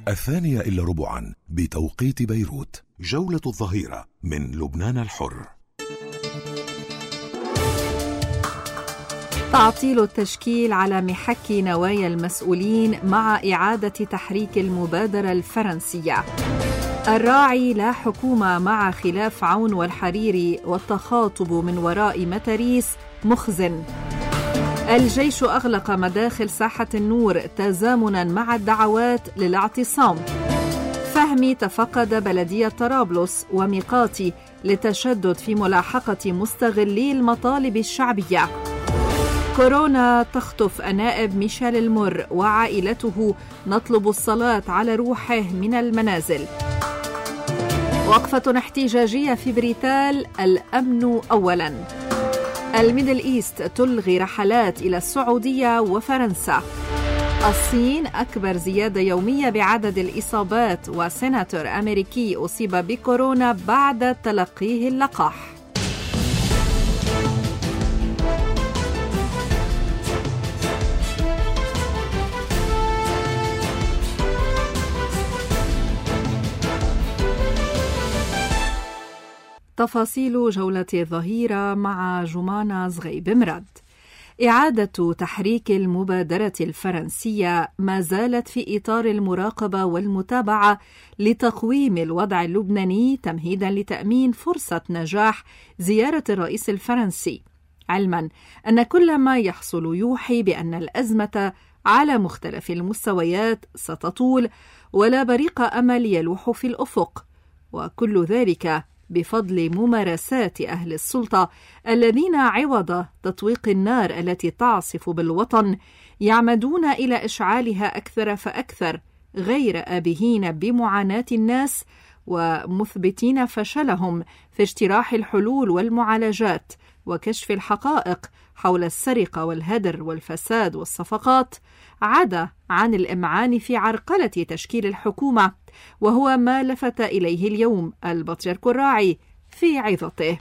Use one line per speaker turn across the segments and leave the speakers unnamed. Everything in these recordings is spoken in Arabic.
2:15 بتوقيت بيروت. جولة الظهيرة من لبنان الحر.
تعطيل التشكيل على محك نوايا المسؤولين مع إعادة تحريك المبادرة الفرنسية. الراعي لا حكومة مع خلاف عون والحريري، والتخاطب من وراء متاريس مخزن. الجيش أغلق مداخل ساحة النور تزامنا مع الدعوات للاعتصام. فهمي تفقد بلدية طرابلس وميقاتي لتشدد في ملاحقة مستغلي المطالب الشعبية. كورونا تخطف النائب ميشيل المر وعائلته، نطلب الصلاة على روحه من المنازل. وقفة احتجاجية في بريتال، الأمن أولاً. الميدل إيست تلغي رحلات إلى السعودية وفرنسا. الصين أكبر زيادة يومية بعدد الإصابات، وسيناتور أمريكي أصيب بكورونا بعد تلقيه اللقاح. تفاصيل جولة الظهيرة مع جمانة زغيب مراد. إعادة تحريك المبادرة الفرنسية ما زالت في إطار المراقبة والمتابعة لتقويم الوضع اللبناني تمهيدا لتأمين فرصة نجاح زيارة الرئيس الفرنسي، علما أن كل ما يحصل يوحي بأن الأزمة على مختلف المستويات ستطول ولا بريق أمل يلوح في الأفق، وكل ذلك بفضل ممارسات أهل السلطة الذين عوض تطويق النار التي تعصف بالوطن يعمدون إلى إشعالها أكثر فأكثر، غير آبهين بمعاناة الناس ومثبتين فشلهم في اجتراح الحلول والمعالجات وكشف الحقائق حول السرقة والهدر والفساد والصفقات، عدا عن الإمعان في عرقلة تشكيل الحكومة، وهو ما لفت إليه اليوم البطريرك الراعي في عظته.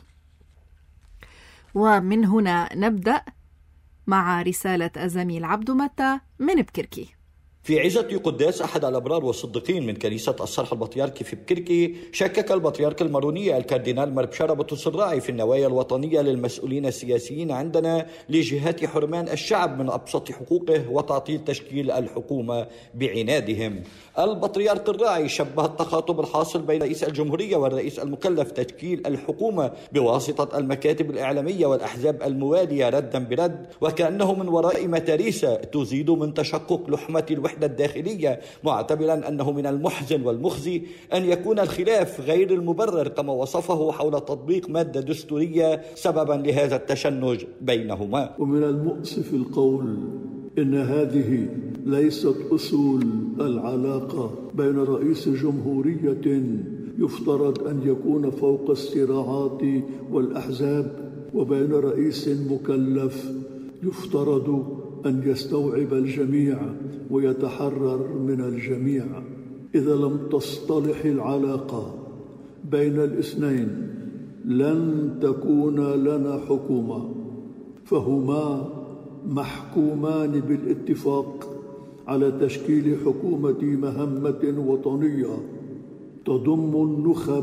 ومن هنا نبدأ مع رسالة الزميل عبد متى من بكركي.
في عزة قداس أحد الأبرار والصديقين من كنيسة الصرح البطريركي في بكركي، شكك البطريرك الماروني الكاردينال مربشارة بطرس الراعي في النوايا الوطنية للمسؤولين السياسيين عندنا لجهات حرمان الشعب من أبسط حقوقه وتعطيل تشكيل الحكومة بعنادهم. البطريرك الراعي شبه التخاطب الحاصل بين رئيس الجمهورية والرئيس المكلف تشكيل الحكومة بواسطة المكاتب الإعلامية والأحزاب الموالية ردا برد، وكأنه من وراء متاريس تزيد من تشقق لحمة الوحدة الداخلية، معتبرا أنه من المحزن والمخزي أن يكون الخلاف غير المبرر كما وصفه حول تطبيق مادة دستورية سببا لهذا التشنج بينهما.
ومن المؤسف القول إن هذه ليست أصول العلاقة بين رئيس جمهورية يفترض أن يكون فوق الصراعات والأحزاب وبين رئيس مكلف يفترض أن يستوعب الجميع ويتحرر من الجميع. إذا لم تصطلح العلاقة بين الاثنين لن تكون لنا حكومة، فهما محكومان بالاتفاق على تشكيل حكومة مهمة وطنية تضم النخب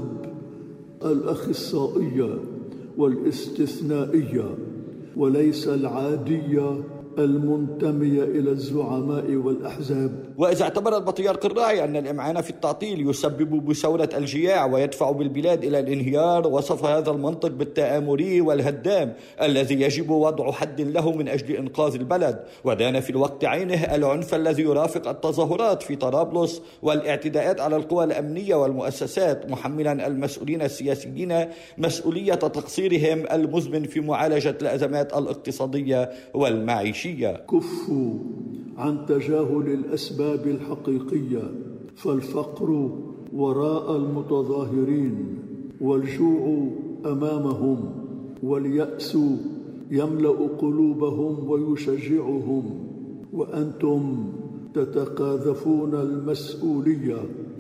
الأخصائية والاستثنائية وليس العادية المنتمية إلى الزعماء والأحزاب.
وإذا اعتبر البطريرك الراعي أن الإمعان في التعطيل يسبب بثورة الجياع ويدفع بالبلاد إلى الانهيار، وصف هذا المنطق بالتآمري والهدام الذي يجب وضع حد له من أجل إنقاذ البلد، ودان في الوقت عينه العنف الذي يرافق التظاهرات في طرابلس والاعتداءات على القوى الأمنية والمؤسسات، محملا المسؤولين السياسيين مسؤولية تقصيرهم المزمن في معالجة الأزمات الاقتصادية والمعيشية.
كفوا عن تجاهل الأسباب الحقيقية، فالفقر وراء المتظاهرين والجوع أمامهم واليأس يملأ قلوبهم ويشجعهم، وأنتم تتقاذفون المسؤولية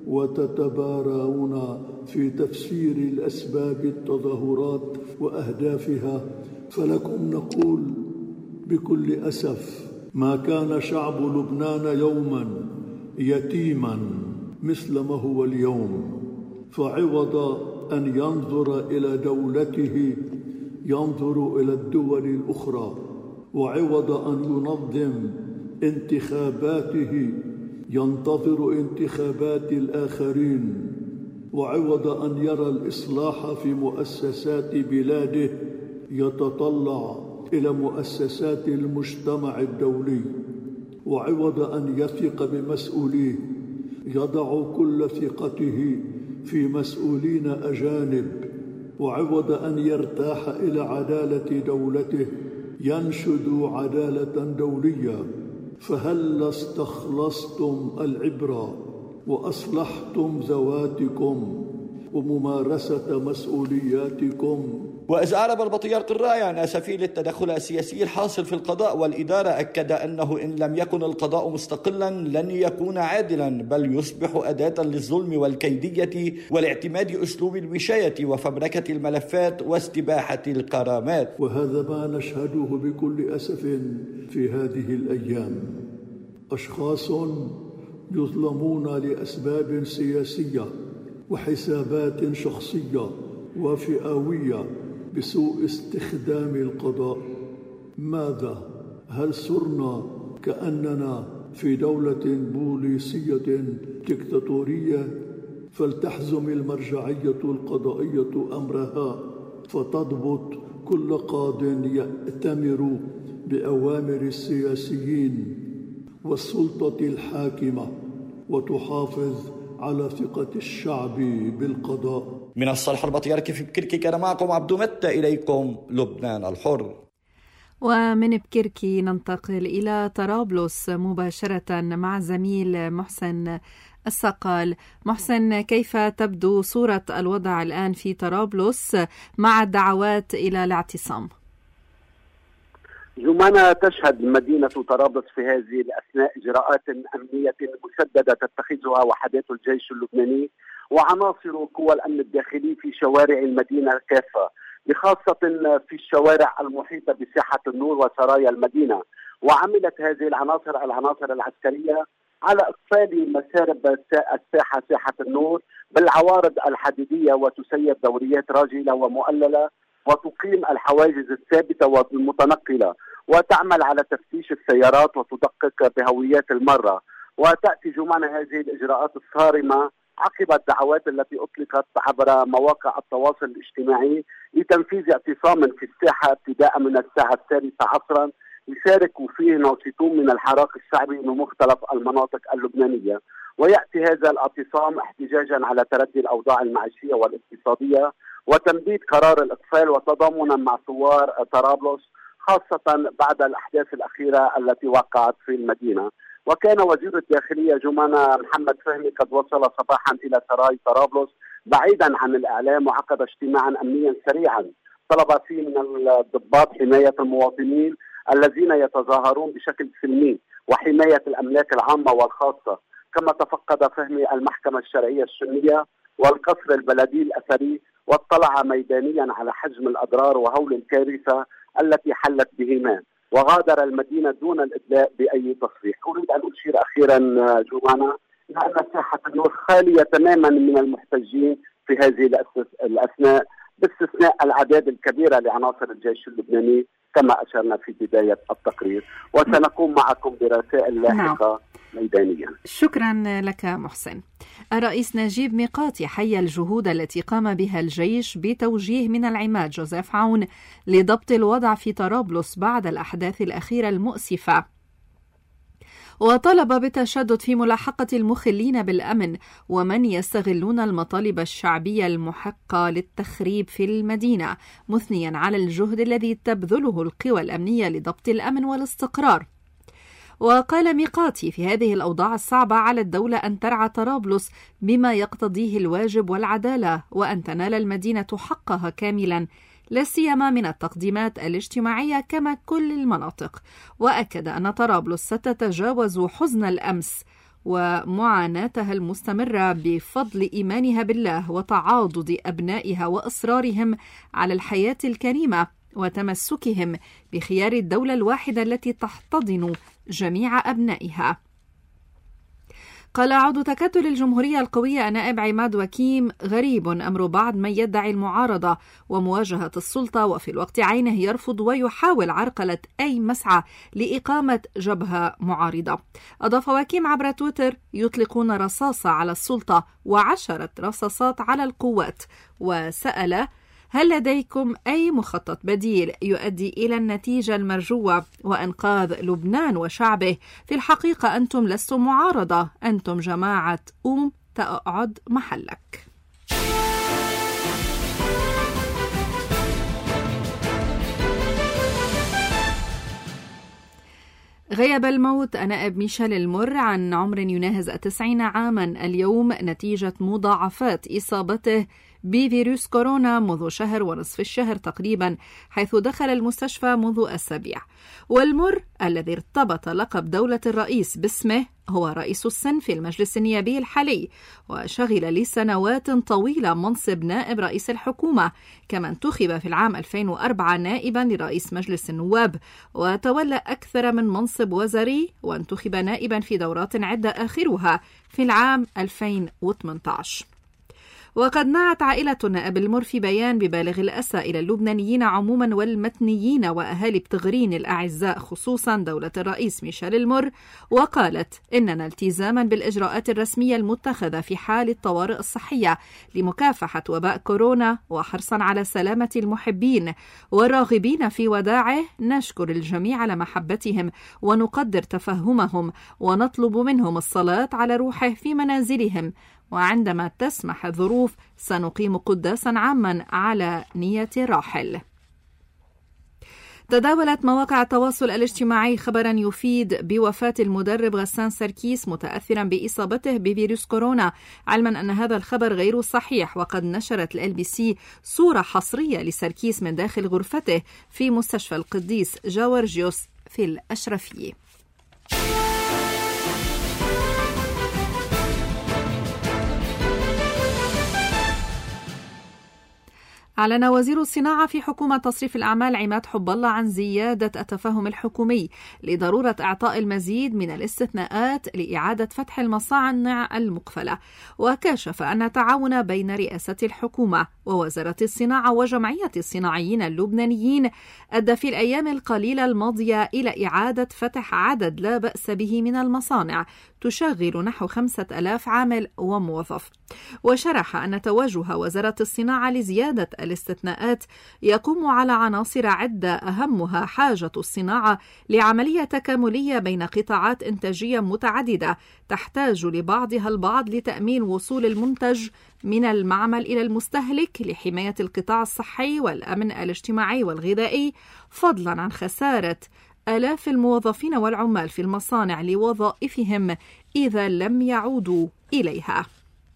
وتتبارون في تفسير الأسباب التظاهرات وأهدافها. فلكم نقول بكل أسف: ما كان شعب لبنان يوما يتيما مثل ما هو اليوم، فعوض أن ينظر إلى دولته ينظر إلى الدول الأخرى، وعوض أن ينظم انتخاباته ينتظر انتخابات الآخرين، وعوض أن يرى الإصلاح في مؤسسات بلاده يتطلع إلى مؤسسات المجتمع الدولي، وعوض أن يثق بمسؤوليه يضع كل ثقته في مسؤولين أجانب، وعوض أن يرتاح إلى عدالة دولته ينشد عدالة دولية. فهل استخلصتم العبرة وأصلحتم ذواتكم وممارسة مسؤولياتكم؟
وإذ أعرب البطريرك الراعي عن أسافيل التدخل السياسي الحاصل في القضاء والإدارة، أكد أنه إن لم يكن القضاء مستقلا لن يكون عادلا، بل يصبح أداة للظلم والكيدية والاعتماد أسلوب الوشاية وفبركة الملفات واستباحة الكرامات.
وهذا ما نشهده بكل أسف في هذه الأيام، أشخاص يظلمون لأسباب سياسية وحسابات شخصية وفئوية بسوء استخدام القضاء. ماذا؟ هل صرنا كأننا في دولة بوليسية ديكتاتورية؟ فلتحزم المرجعية القضائية أمرها فتضبط كل قاض يأتمر بأوامر السياسيين والسلطة الحاكمة وتحافظ على ثقة الشعب بالقضاء.
من الصالح البطريركي في بكركي كان معكم عبد متى، إليكم لبنان الحر.
ومن بكركي ننتقل إلى طرابلس مباشرة مع زميل محسن الصقال. محسن، كيف تبدو صورة الوضع الآن في طرابلس مع الدعوات إلى الاعتصام؟
جمانة، تشهد مدينة طرابلس في هذه الأثناء إجراءات أمنية مشددة تتخذها وحدات الجيش اللبناني وعناصر قوى الأمن الداخلي في شوارع المدينة كافة، بخاصة في الشوارع المحيطة بساحة النور وسرايا المدينة. وعملت هذه العناصر العسكرية على إقفال مسارب الساحة ساحة النور بالعوارض الحديدية، وتسير دوريات راجلة ومؤللة وتقيم الحواجز الثابتة والمتنقلة، وتعمل على تفتيش السيارات وتدقق بهويات المرة. وتأتي جمانة هذه الإجراءات الصارمة عقب الدعوات التي أطلقت عبر مواقع التواصل الاجتماعي لتنفيذ اعتصام في الساحة ابتداء من الساعة 6 عصرا يشارك فيه ناشطون من الحراك الشعبي من مختلف المناطق اللبنانية. ويأتي هذا الاعتصام احتجاجا على تردي الأوضاع المعيشية والاقتصادية وتمديد قرار الإقفال، وتضامنا مع ثوار طرابلس خاصة بعد الأحداث الأخيرة التي وقعت في المدينة. وكان وزير الداخلية جمانة محمد فهمي قد وصل صباحا إلى سراي طرابلس بعيدا عن الإعلام، وعقد اجتماعا أمنيا سريعا طلب فيه من الضباط حماية المواطنين الذين يتظاهرون بشكل سلمي وحماية الأملاك العامة والخاصة. كما تفقد فهمي المحكمة الشرعية السنية والقصر البلدي الأثري، واطلع ميدانيا على حجم الأضرار وهول الكارثة التي حلت بهما، وغادر المدينة دون الإدلاء بأي تصريح. أريد أن أشير أخيرا جمانة أن ساحة النور خالية تماما من المحتجين في هذه الأثناء، باستثناء الأعداد الكبيرة لعناصر الجيش اللبناني كما أشرنا في بداية التقرير، وسنقوم معكم برسائل لاحقة ميدانيا.
شكرا لك محسن. الرئيس نجيب ميقاتي حيا الجهود التي قام بها الجيش بتوجيه من العماد جوزيف عون لضبط الوضع في طرابلس بعد الأحداث الأخيرة المؤسفة، وطلب بالتشدد في ملاحقة المخلين بالأمن ومن يستغلون المطالب الشعبية المحقة للتخريب في المدينة، مثنيا على الجهد الذي تبذله القوى الأمنية لضبط الأمن والاستقرار. وقال ميقاتي في هذه الأوضاع الصعبة على الدولة أن ترعى طرابلس بما يقتضيه الواجب والعدالة، وأن تنال المدينة حقها كاملا، لا سيما من التقديمات الاجتماعية كما كل المناطق. وأكد أن طرابلس ستتجاوز حزن الأمس ومعاناتها المستمرة بفضل إيمانها بالله وتعاضد أبنائها وإصرارهم على الحياة الكريمة وتمسكهم بخيار الدولة الواحدة التي تحتضن جميع أبنائها. قال عضو تكتل الجمهورية القوية النائب عماد وكيم: غريب أمر بعض من يدعي المعارضة ومواجهة السلطة وفي الوقت عينه يرفض ويحاول عرقلة أي مسعى لإقامة جبهة معارضة. أضاف وكيم عبر تويتر: يطلقون رصاصة على السلطة و10 رصاصات على القوات، وسأل: هل لديكم أي مخطط بديل يؤدي إلى النتيجة المرجوة وإنقاذ لبنان وشعبه؟ في الحقيقة أنتم لستم معارضة، أنتم جماعة تقعد محلك. غيب الموت النائب ميشيل المر عن عمر يناهز 90 عاما اليوم نتيجة مضاعفات إصابته بفيروس كورونا منذ شهر ونصف الشهر تقريبا، حيث دخل المستشفى منذ أسابيع. والمر الذي ارتبط لقب دولة الرئيس باسمه هو رئيس السن في المجلس النيابي الحالي، وشغل لسنوات طويلة منصب نائب رئيس الحكومة، كما انتخب في العام 2004 نائبا لرئيس مجلس النواب، وتولى أكثر من منصب وزاري، وانتخب نائبا في دورات عدة آخرها في العام 2018. وقد نعت عائلة النائب المر في بيان ببالغ الأسى إلى اللبنانيين عموما والمتنيين وأهالي بتغرين الأعزاء خصوصا دولة الرئيس ميشيل المر، وقالت: إننا التزاما بالإجراءات الرسمية المتخذة في حال الطوارئ الصحية لمكافحة وباء كورونا وحرصا على سلامة المحبين والراغبين في وداعه، نشكر الجميع على محبتهم ونقدر تفهمهم ونطلب منهم الصلاة على روحه في منازلهم، وعندما تسمح الظروف سنقيم قداسا عاما على نية الراحل. تداولت مواقع التواصل الاجتماعي خبرا يفيد بوفاة المدرب غسان سركيس متأثرا بإصابته بفيروس كورونا، علما أن هذا الخبر غير صحيح. وقد نشرت LBC صورة حصرية لسركيس من داخل غرفته في مستشفى القديس جورجيوس في الأشرفية. أعلن وزير الصناعة في حكومة تصريف الأعمال عماد حب الله عن زيادة التفاهم الحكومي لضرورة إعطاء المزيد من الاستثناءات لإعادة فتح المصانع المقفلة، وكشف أن التعاون بين رئاسة الحكومة ووزارة الصناعة وجمعية الصناعيين اللبنانيين أدى في الأيام القليلة الماضية إلى إعادة فتح عدد لا بأس به من المصانع تشغل نحو 5000 عامل وموظف. وشرح أن توجه وزارة الصناعة لزيادة الاستثناءات يقوم على عناصر عدة، أهمها حاجة الصناعة لعملية تكاملية بين قطاعات إنتاجية متعددة تحتاج لبعضها البعض لتأمين وصول المنتج من المعمل إلى المستهلك لحماية القطاع الصحي والأمن الاجتماعي والغذائي، فضلا عن خسارة آلاف الموظفين والعمال في المصانع لوظائفهم إذا لم يعودوا إليها.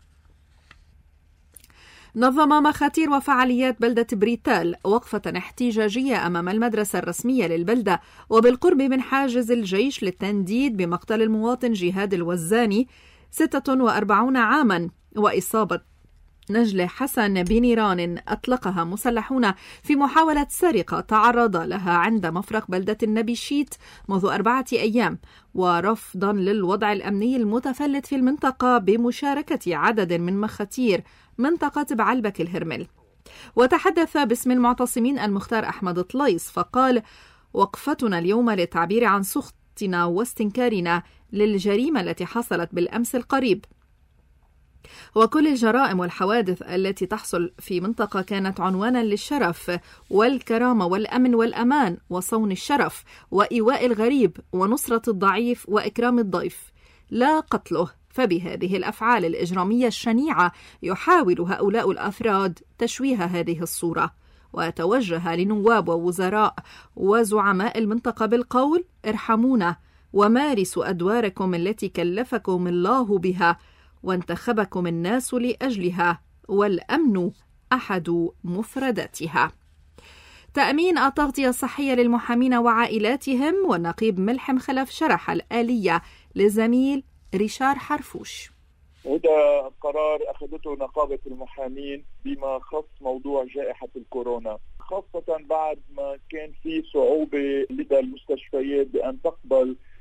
نظم مخاتير وفعاليات بلدة بريتال وقفة احتجاجية أمام المدرسة الرسمية للبلدة وبالقرب من حاجز الجيش للتنديد بمقتل المواطن جهاد الوزاني 46 عاما وإصابة نجلة حسن بنيران أطلقها مسلحون في محاولة سرقة تعرض لها عند مفرق بلدة النبي شيت منذ 4 أيام، ورفضا للوضع الأمني المتفلت في المنطقة بمشاركة عدد من مخاتير منطقة بعلبك الهرمل. وتحدث باسم المعتصمين المختار أحمد طليس فقال: وقفتنا اليوم للتعبير عن سخطنا واستنكارنا للجريمة التي حصلت بالأمس القريب، وكل الجرائم والحوادث التي تحصل في منطقة كانت عنوانا للشرف والكرامة والأمن والأمان وصون الشرف وإيواء الغريب ونصرة الضعيف وإكرام الضيف، لا قتله. فبهذه الأفعال الإجرامية الشنيعة يحاول هؤلاء الأفراد تشويه هذه الصورة. وتوجه لنواب ووزراء وزعماء المنطقة بالقول: ارحمونا ومارسوا أدواركم التي كلفكم الله بها وانتخبكم الناس لأجلها، والأمن أحد مفرداتها. تأمين التغطية الصحية للمحامين وعائلاتهم، والنقيب ملحم خلف شرح الآلية للزميل ريشار حرفوش.
هذا قرار أخذته نقابة المحامين بما خص موضوع جائحة الكورونا، خاصة بعد ما كان في صعوبة لدى المستشفيات بأن تقبل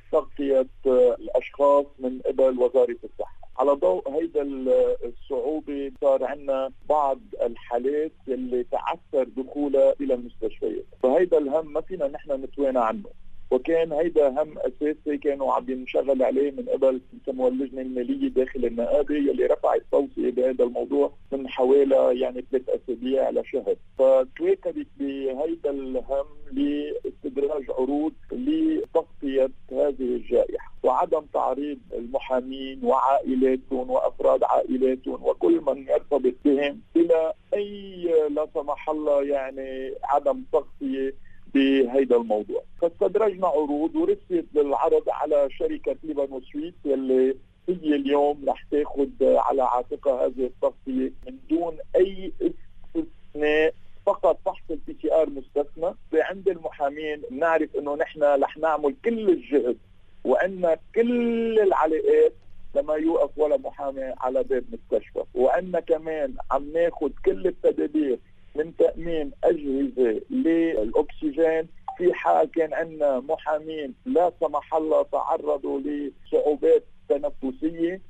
تغطية الأشخاص من قبل وزارة الصحة. على ضوء هيدا الصعوبة صار عندنا بعض الحالات اللي تعثر دخولها إلى المستشفيات، فهيدا الهم ما فينا نحن نتوانى عنه، وكان هيدا هم أساسي كانوا عم ينشغل عليه من قبل يسموها اللجنة المالية داخل النقابة يلي رفعت توصية بهذا الموضوع من حوالي 3 أسابيع لشهر. فتواكبت بهيدا الهم لاستدراج عروض لتغطية هذه الجائحة وعدم تعريض المحامين وعائلاتهم وأفراد عائلاتهم وكل من يرتبط بهم إلى أي لا سمح الله عدم تغطية بهيدا الموضوع. فاستدرجنا عروض ورسيت للعرض على شركة ليبانو سويس اللي هي اليوم رح تاخذ على عاتقها هذه التغطية من دون أي استثناء، فقط فحص الPCR مستثنى. عند المحامين نعرف انه نحن رح نعمل كل الجهد وأن كل العلاقات لما يوقف ولا محامي على باب مستشفى، وأن كمان عم ناخذ كل التدابير من تأمين أجهزة للأكسجين في حال كان عندنا محامين لا سمح الله تعرضوا لصعوبات تنفسية.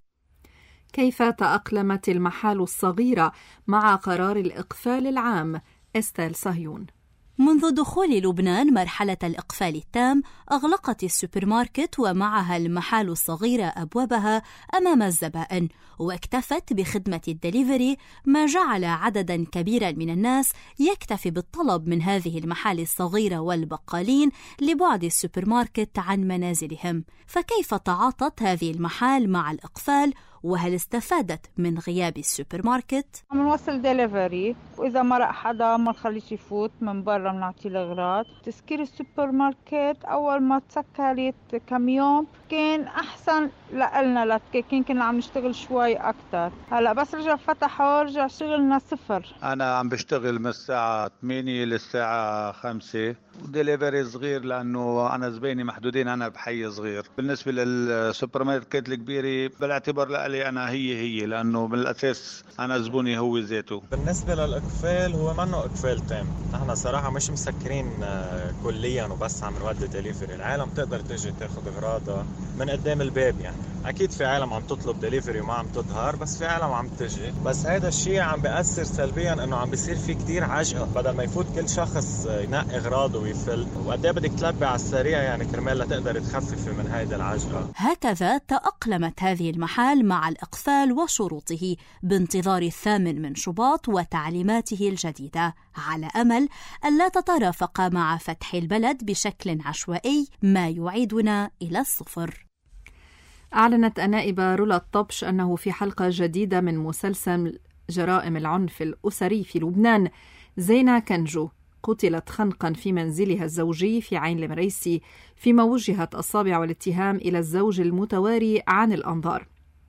كيف تأقلمت المحال الصغيرة مع قرار الإقفال العام؟ إستيل صهيون.
منذ دخول لبنان مرحلة الإقفال التام أغلقت السوبر ماركت ومعها المحال الصغيرة أبوابها أمام الزبائن، واكتفت بخدمة الدليفري، ما جعل عددا كبيرا من الناس يكتفي بالطلب من هذه المحال الصغيرة والبقالين لبعد السوبر ماركت عن منازلهم. فكيف تعاطت هذه المحال مع الإقفال؟ وهل استفادت من غياب السوبر ماركت؟
عم نوصل ديليفري، وإذا مرق حدا ما نخليش يفوت من برا بنعطيه الأغراض. تسكير السوبر ماركت أول ما تسكرت كم يوم كان أحسن لنا، لكن كنا عم نشتغل شوي أكتر. هلأ بس رجع فتحوا رجع شغلنا صفر.
أنا عم بشتغل من الساعة 8 للساعة 5 وديليفري صغير لأنه أنا زبيني محدودين، أنا بحي صغير. بالنسبة للسوبر ماركت الكبيرة بالاعتبار لألي أنا هي لأنه بالأساس أنا زبوني هو ذاته.
بالنسبة للإقفال هو منه إقفال تام، نحن صراحة مش مسكرين كليا وبس عم نودي ديليفري. العالم تقدر تجي تاخد أغراضها من قدام الباب، أكيد في عالم عم تطلب ديليفري وما عم تظهر، بس في عالم عم تجي. بس هذا الشيء عم بيأثر سلبيا إنه عم بيصير في كتير عجقة، بدل ما يفوت كل شخص ينقي أغراضه ويفل، وقديه بدك تلبي على السريع كرمال لتقدر تخففي من هيدا العجقة.
هكذا تأقلمت هذه المحال مع الإقفال وشروطه بانتظار 8 شباط وتعليماته الجديدة، على أمل ألا تترافق مع فتح البلد بشكل عشوائي ما يعيدنا إلى الصفر.
أعلنت النائبة رولا الطبش أنه في حلقة جديدة من مسلسل جرائم العنف الأسري في لبنان، زينة كنجو قتلت خنقا في منزلها الزوجي في عين المريسي، فيما وجهت الصابع والاتهام إلى الزوج المتواري عن الأنظار.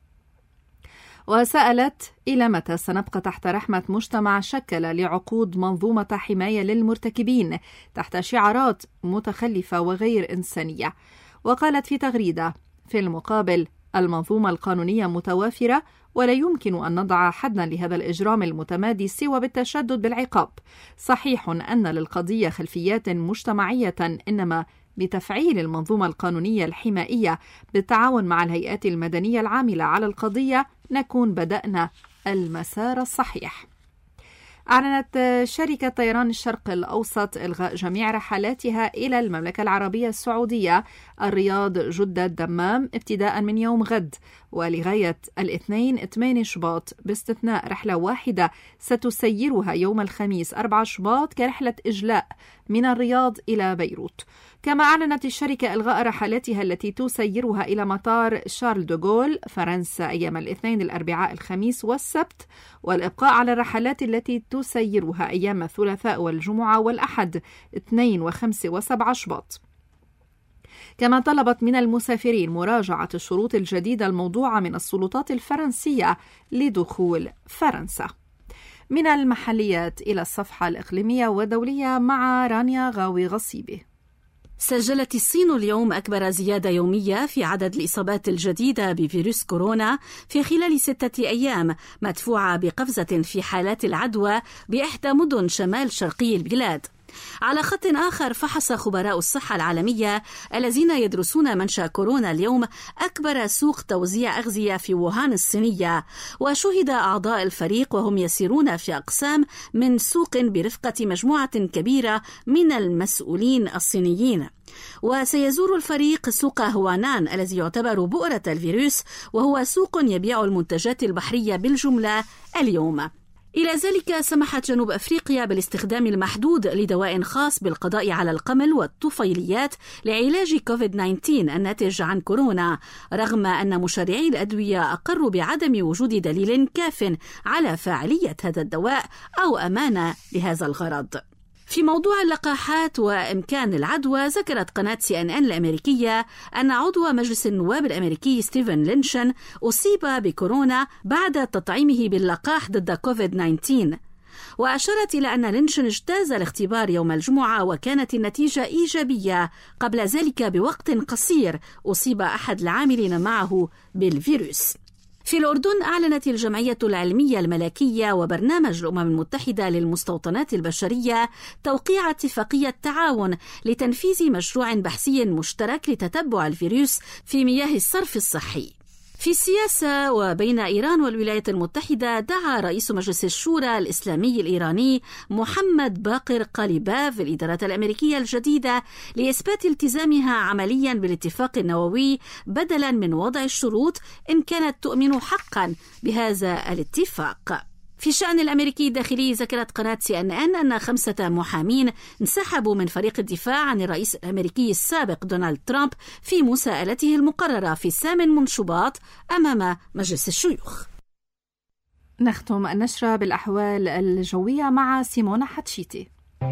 وسألت إلى متى سنبقى تحت رحمة مجتمع شكل لعقود منظومة حماية للمرتكبين تحت شعارات متخلفة وغير إنسانية. وقالت في تغريدة: في المقابل المنظومة القانونية متوافرة، ولا يمكن أن نضع حداً لهذا الإجرام المتمادي سوى بالتشدد بالعقاب. صحيح أن للقضية خلفيات مجتمعية، إنما بتفعيل المنظومة القانونية الحمائية بالتعاون مع الهيئات المدنية العاملة على القضية نكون بدأنا المسار الصحيح. أعلنت شركة طيران الشرق الأوسط إلغاء جميع رحلاتها إلى المملكة العربية السعودية الرياض جدة الدمام ابتداء من يوم غد ولغاية الاثنين 8 شباط، باستثناء رحلة واحدة ستسيرها يوم الخميس 4 شباط كرحلة إجلاء من الرياض إلى بيروت. كما أعلنت الشركة إلغاء رحلاتها التي تسيرها إلى مطار شارل دوغول فرنسا أيام الاثنين الأربعاء الخميس والسبت، والإبقاء على الرحلات التي تسيرها أيام الثلاثاء والجمعة والأحد 2 و5 و7 شباط. كما طلبت من المسافرين مراجعة الشروط الجديدة الموضوعة من السلطات الفرنسية لدخول فرنسا. من المحليات إلى الصفحة الإقليمية والدولية مع رانيا غاوي غصيبي.
سجلت الصين اليوم أكبر زيادة يومية في عدد الإصابات الجديدة بفيروس كورونا في خلال 6 أيام، مدفوعة بقفزة في حالات العدوى بإحدى مدن شمال شرقي البلاد. على خط آخر، فحص خبراء الصحة العالمية الذين يدرسون منشأ كورونا اليوم أكبر سوق توزيع أغذية في ووهان الصينية، وشهد أعضاء الفريق وهم يسيرون في أقسام من سوق برفقة مجموعة كبيرة من المسؤولين الصينيين. وسيزور الفريق سوق هوانان الذي يعتبر بؤرة الفيروس، وهو سوق يبيع المنتجات البحرية بالجملة اليوم. إلى ذلك سمحت جنوب أفريقيا بالاستخدام المحدود لدواء خاص بالقضاء على القمل والطفيليات لعلاج كوفيد-19 الناتج عن كورونا، رغم أن مشرعي الأدوية أقروا بعدم وجود دليل كاف على فاعلية هذا الدواء أو أمانة لهذا الغرض. في موضوع اللقاحات وإمكان العدوى، ذكرت قناة CNN الأمريكية أن عضو مجلس النواب الأمريكي ستيفن لينشن أصيب بكورونا بعد تطعيمه باللقاح ضد كوفيد-19، وأشارت إلى أن لينشن اجتاز الاختبار يوم الجمعة وكانت النتيجة إيجابية. قبل ذلك بوقت قصير أصيب أحد العاملين معه بالفيروس. في الأردن، أعلنت الجمعية العلمية الملكية وبرنامج الأمم المتحدة للمستوطنات البشرية توقيع اتفاقية تعاون لتنفيذ مشروع بحثي مشترك لتتبع الفيروس في مياه الصرف الصحي. في السياسة وبين إيران والولايات المتحدة، دعا رئيس مجلس الشورى الإسلامي الإيراني محمد باقر قاليباف الإدارة الأمريكية الجديدة لإثبات التزامها عمليا بالاتفاق النووي بدلا من وضع الشروط إن كانت تؤمن حقا بهذا الاتفاق. في الشأن الأمريكي الداخلي، ذكرت قناة CNN أن 5 محامين انسحبوا من فريق الدفاع عن الرئيس الأمريكي السابق دونالد ترامب في مساءلته المقررة في 8 شباط أمام مجلس الشيوخ.
نختم النشرة بالأحوال الجوية مع سيمونا حتشيتي.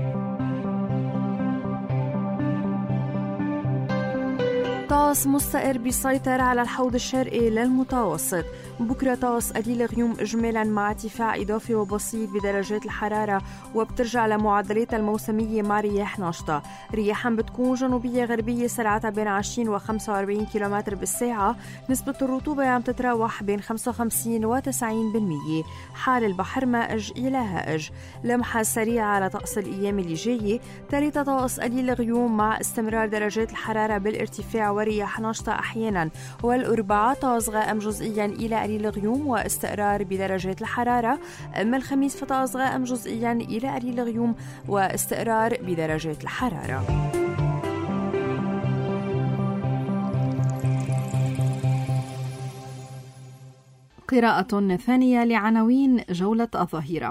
طقس مستقر بيسيطر على الحوض الشرقي للمتوسط. بكرة طقس قليل غيوم إجمالا مع ارتفاع إضافي وبسيط بدرجات الحرارة، وبترجع لمعدلاتها الموسمية مع رياح نشطة. رياحا بتكون جنوبية غربية سرعتها بين 20 و 45 كيلومتر بالساعة. نسبة الرطوبة عم تتراوح بين 55 و 90%. حال البحر مائج إلى هائج. لمحة سريعة على طقس الأيام اللي جاية. تالت طقس قليل غيوم مع استمرار درجات الحرارة بالارتفاع ورياح نشطة أحيانا. والأربعاء طقس غائم جزئيا إلى قليل غيوم واستقرار بدرجات الحرارة. أما الخميس فطقس غائم جزئيا إلى قليل غيوم واستقرار بدرجات الحرارة. قراءة ثانية لعناوين جولة الظهيرة.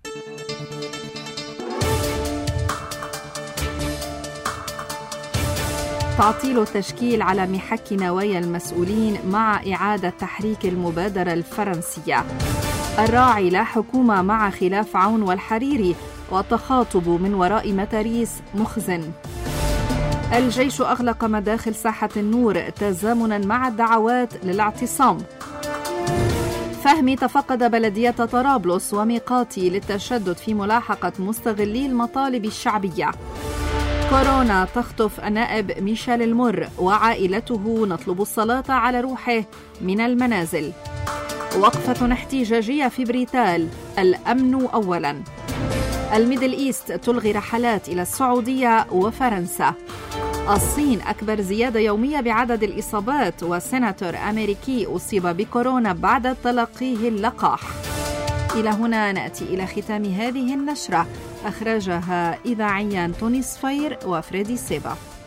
تعطيل التشكيل على محك نوايا المسؤولين مع إعادة تحريك المبادرة الفرنسية. الراعي لا حكومة مع خلاف عون والحريري، والتخاطب من وراء متاريس مخزن. الجيش أغلق مداخل ساحة النور تزامنا مع الدعوات للاعتصام. فهمي تفقد بلدية طرابلس وميقاتي للتشدد في ملاحقة مستغلي المطالب الشعبية. كورونا تخطف النائب ميشيل المر وعائلته، نطلب الصلاة على روحه من المنازل. وقفة احتجاجية في بريتال، الأمن أولا. الميدل إيست تلغي رحلات إلى السعودية وفرنسا. الصين أكبر زيادة يومية بعدد الإصابات، وسيناتور أمريكي أصيب بكورونا بعد تلقيه اللقاح. إلى هنا نأتي إلى ختام هذه النشرة، أخرجها إذاعيا توني صفير وفريدي سيبا.